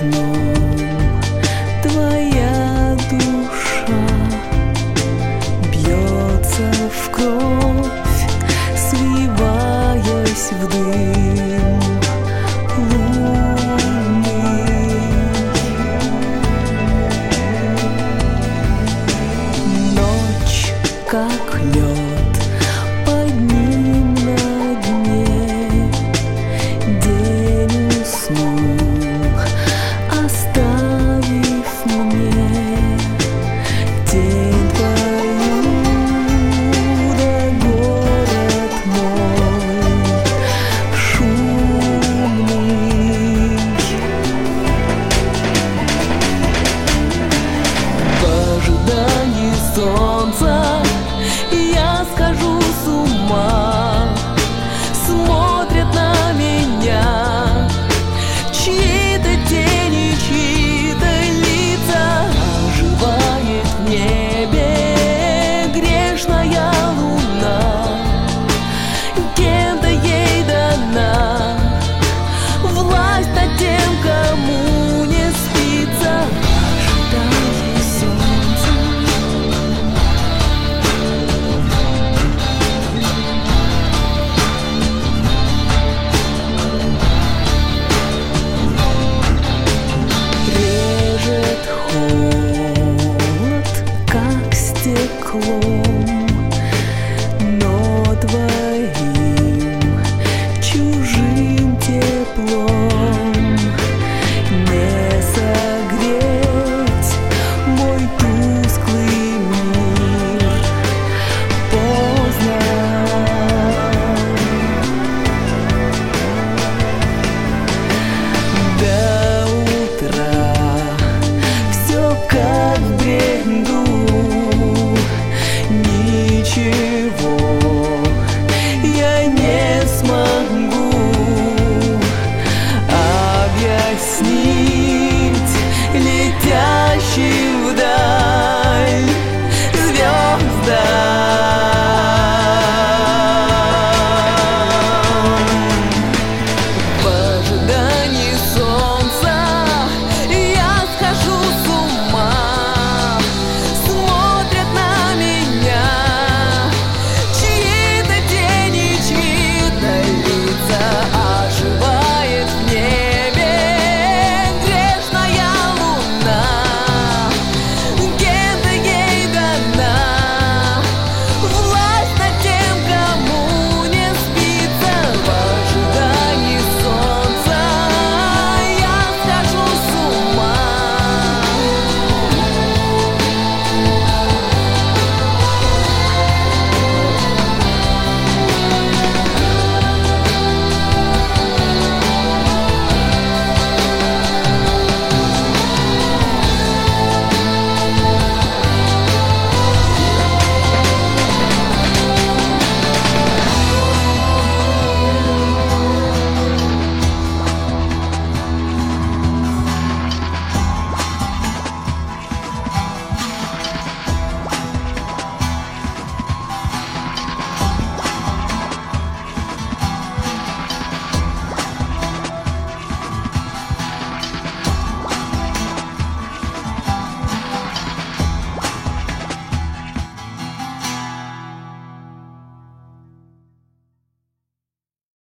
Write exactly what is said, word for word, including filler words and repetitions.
окном твоя душа бьется в кровь, сливаясь в дым лунный. Ночь, как лед, под ним на дне. День уснул, оставив мне тень твою, да город мой шумный. В ожидании солнца я схожу с ума. Смотрят на меня чьи-то тени, чьи-то лица. Оживает в небе грешная луна. Кем-то ей дана власть над тем, кому не спится. Ожидание солнца. Режет холод, как стеклом, но твоим чужим теплом не согреть мой тусклый мир. Поздно. До утра все как в бреду. Ничего я не смогу объяснить летящим